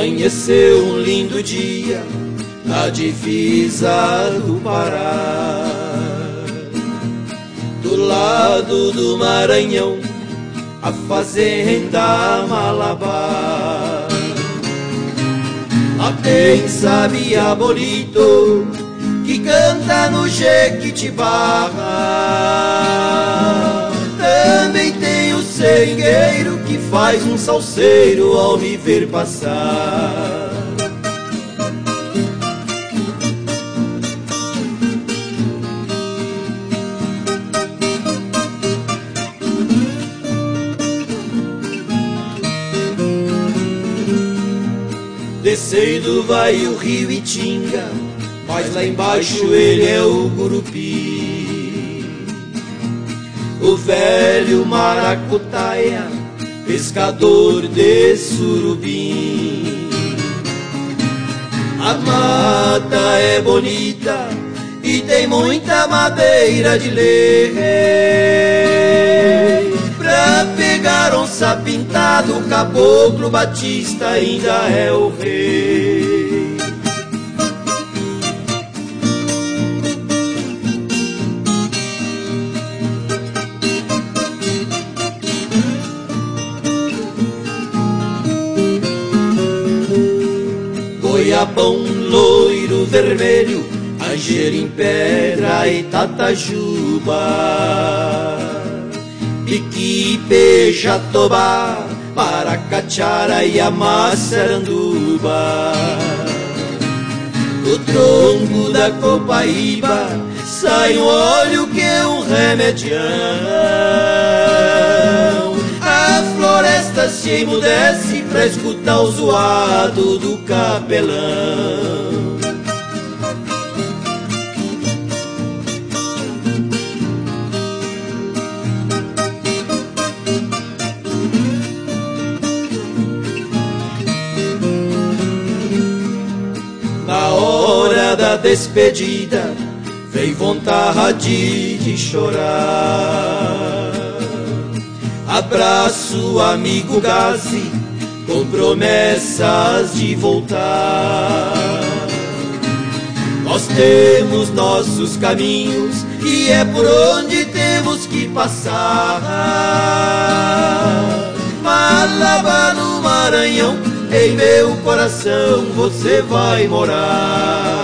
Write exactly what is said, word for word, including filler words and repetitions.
Amanheceu um lindo dia na divisa do Pará, do lado do Maranhão, a fazenda Malabar. Lá tem sabia bonito que canta no Jequitibá. Também tem o seringueiro que faz um salseiro ao me ver passar. Descendo vai o rio Itinga, mas lá embaixo ele é o Gurupi. O velho maracutaia, pescador de surubim. A mata é bonita e tem muita madeira de lei. Pra pegar onça pintado, o caboclo Batista ainda é o rei. Goiabão, loiro, vermelho, anjeira em pedra e tatajuba. Piquipe, jatobá, maracachara e amassaranduba. Do tronco da copaíba sai um óleo que é um remedião. A floresta se emudece pra escutar o zoado do capelão. Na hora da despedida vem vontade de chorar. Abraço amigo Gazi com promessas de voltar. Nós temos nossos caminhos e é por onde temos que passar. Malabar no Maranhão, em meu coração você vai morar.